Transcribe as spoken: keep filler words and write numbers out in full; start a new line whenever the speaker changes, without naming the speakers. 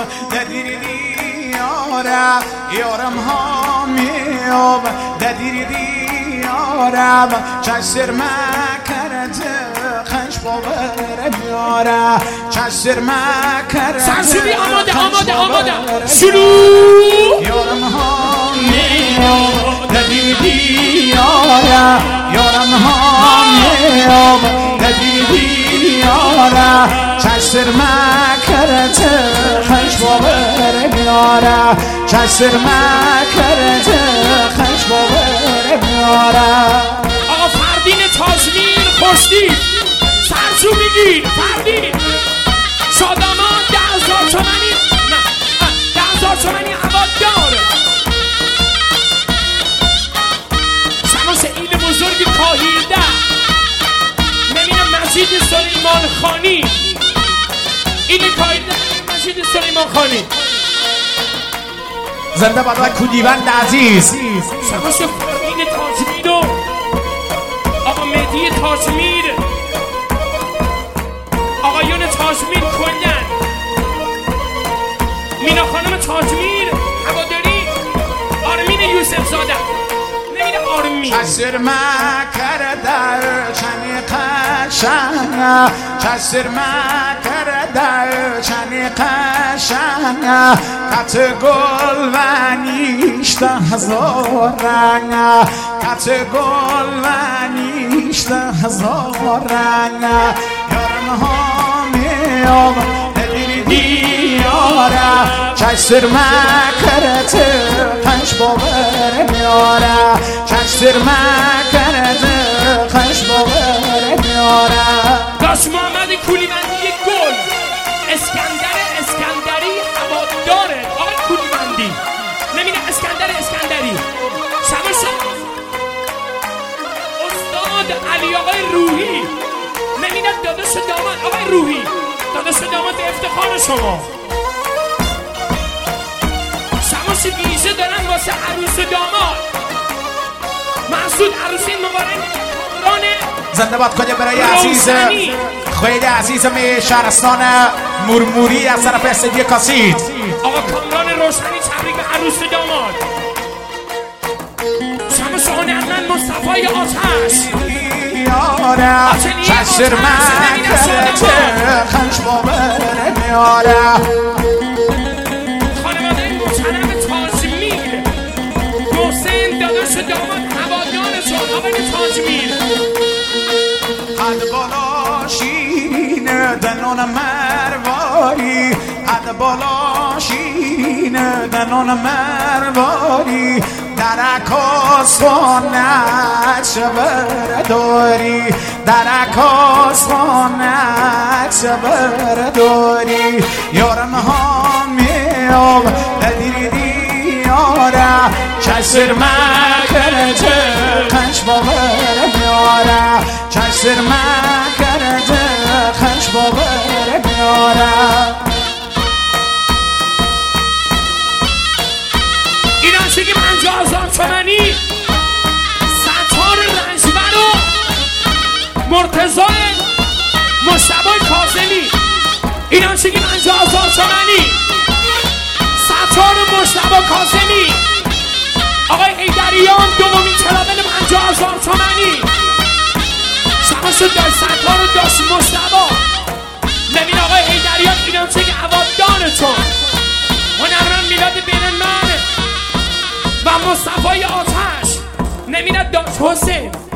ددیری یارم یارم هامیاب ددیری یارم چسر مکرده خش باورم یارم چسر مکرده
سرسوبی آماده آماده آماده شروع
یارم هامیاب ددیری یارم یارم هامیاب ددیری یارم چسر مکرده خش باورم یارم چسر مکرده خش باورم یارم
آقا فردین تاجمیر خوشدید سرسو میگیر فردین شادامان ده هزار تومنی نه ده هزار تومنی عواد داره شماس ایل بزرگ کاهیده نمینم مجید سلیمان خانی ایل کاهیده مجید سلیمان خانی
زنده باد و کودیوند عزیز
شماس فردین تاجمیر و آقا مهدی تاجمیر آقایون تاجمیر کلن مینا خانم تاجمیر هواداری آرمین یوسف زاده نمیده آرمین
چسر مکرده چنی قشنگ چسر مکرده چنی قشنگ کت گل و نیشته هزار رنگ کت گل و نیشته هزار رنگ یارم هامیاب ددیری دیاره چسر مکرده خش باورم یاره چسر مکرده خش باورم یاره
داش محمد کولیمندی گل اسکندر اسکندری هواداره آقای کولیمندی نمیده اسکندر اسکندری شماش استاد علی آقای روحی نمیده داداش داماد آقای روحی داداش داماد افتخار شما شماش ویژه دارن واسه عروس و داماد محسود عروسی مبارک کامران
زنده باد کنیم برای عزیز خیلی عزیزم شهرستان مرموری از طرف استدیو کاسید
آقا کامران روشنی تبریک به عروس و داماد شمس هنرمند مصطفی آتش
یاره چسر مکرده خش باورم یاره
خانواده محترم تاجمیر محسن داداش داماد هوادارتون آقای تاجمیر
حد بالا شینه دنون مرواری حد بالا شینه دنون مرواری درک آسانت شبر داری درک آسانت شبر داری یارم هامیاب ددیری دیاره چسر مکرده خش باورم یاره چسر مکرده خش باورم یاره
اینا چگه پنجاه هزار تومنی ستار رنجبر و مرتضی مجتبی کاظمی اینا چگه پنجاه هزار تومنی ستار مجتبی کاظمی آقای حیدریان دومین کلابل پنجاه هزار تومنی شماش داشت ستار و داشت مجتبی نمین آقای حیدریان اینا چگه عوادانتون هنرمند میلاد بین من و مصطفی آتش نمیند داشت حسین